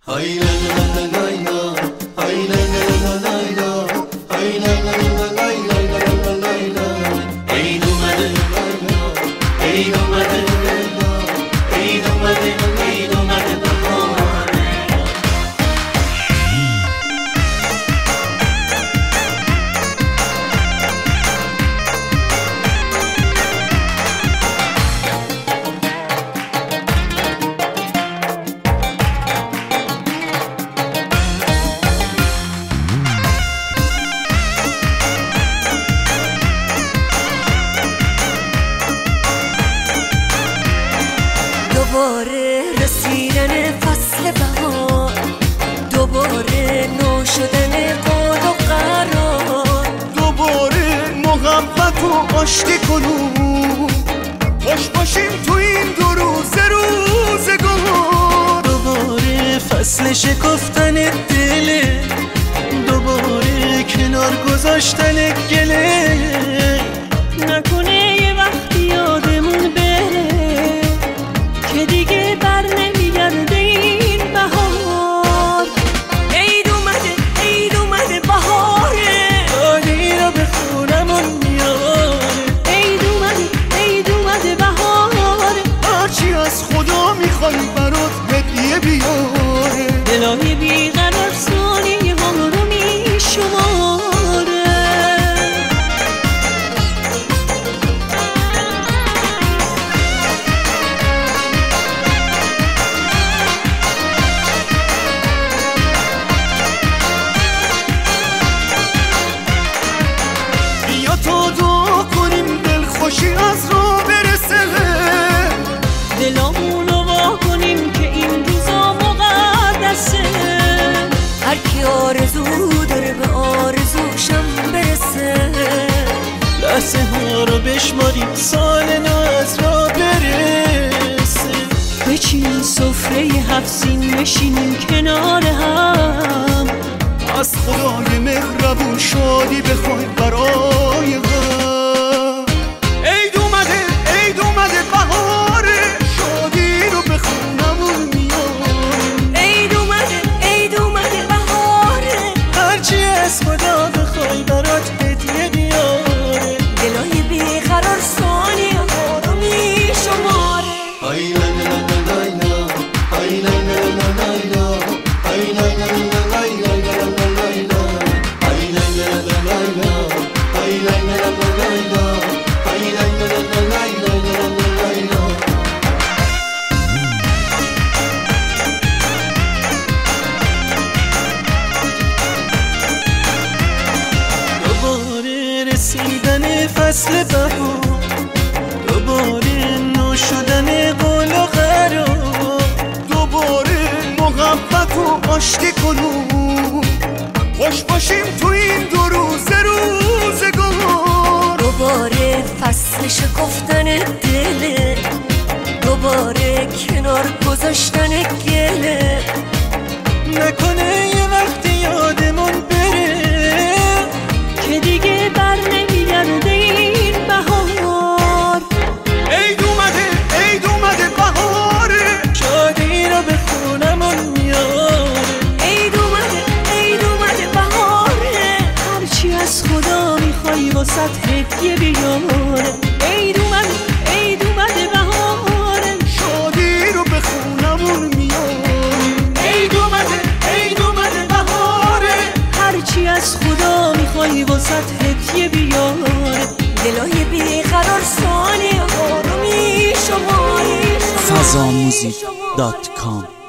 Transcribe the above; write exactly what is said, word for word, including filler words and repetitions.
دوباره رسیدن فصل بهار، دوباره نو شدن قول و قرار، دوباره محبت و آشتی کنون، خوش باشیم تو این دو روز روزگار. دوباره فصل شکفتن دله، دوباره کنار گذاشتن گله. نکنه یه وقتی یادمون بره که دیگه بر نمیگرده این بهار. عید اومده عید اومده بهاره، شادی رو به خونمون میاره. عید اومده عید اومده بهاره، هرچی از خدا میخوای برات هدیه بیاره. دلای بیقرار ثانیه ها رو میشماره. خوشی از رو برسه، دلامونو وا کنیم که این روزا مقدسه. هر کی آرزو داره به آرزوشم برسه. لحظه ها رو بشماریم سال نو از را برسه. بچین سفره هفسین نشینیم کنار هم، از خدای مهربون شادی بخوای برای هم. رسیدن فصل بهار، دوباره نو شدن قول و قرار، دوباره محبت و آشتی کنون، خوش باشیم تو این دو روز روزگار. دوباره فصل شکفتن دله، دوباره کنار گذاشتن گله. نکنه یه وقتی یادمون بره که دیگه بر نمیگرده این بهار. عید اومده عید اومده بهاره، شادی رو به خونمون میاره. عید اومده عید اومده بهاره، هرچی از خدا میخوای واسه هدیه بیاره. عید اومده عید اومده بهاره، شادی رو به خونمون میاره. عید اومده عید اومده بهاره، هرچی از خدا میخوای واسه هدیه بیاره. دلای بیقرار ثانیه ها رو میشماره. فضاموزیک دات کام